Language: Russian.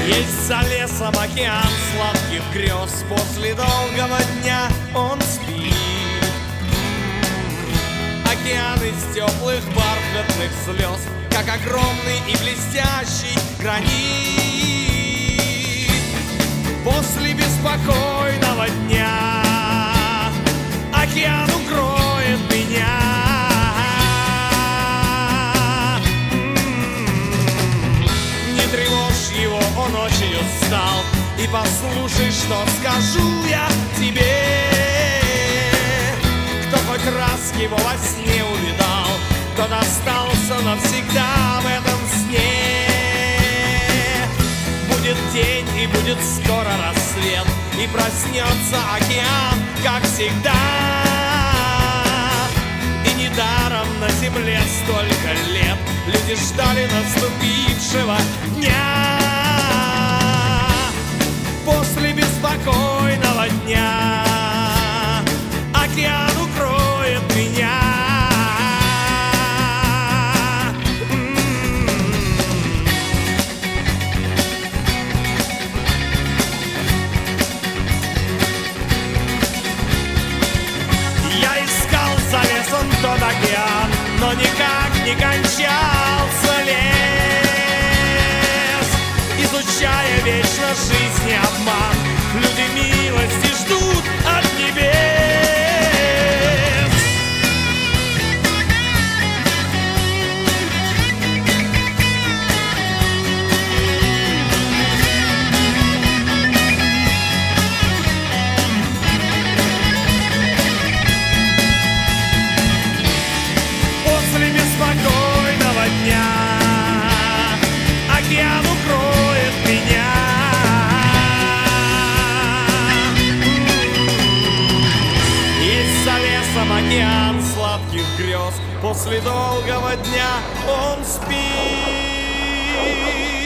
Есть за лесом океан сладких грез, после долгого дня он спит. Океан из теплых бархатных слез, как огромный и блестящий гранит. После беспокойного дня океан укроет меня. Не тревожь его, он очень устал. И послушай, что скажу я тебе. Кто хоть раз его во сне увидал, тот остался навсегда в этом сне. Будет день и будет скоро рассвет, и проснется океан, как всегда. И недаром на земле столько лет люди ждали наступившего дня. После беспокойного дня океан укроет меня. Я искал за лесом тот океан, но никак не кончался лес. Изучая вечно жизнь и обман, люди милости ждут от небес. После беспокойного дня океан укроет меня. Есть за лесом океан сладких грез, после долгого дня он спит.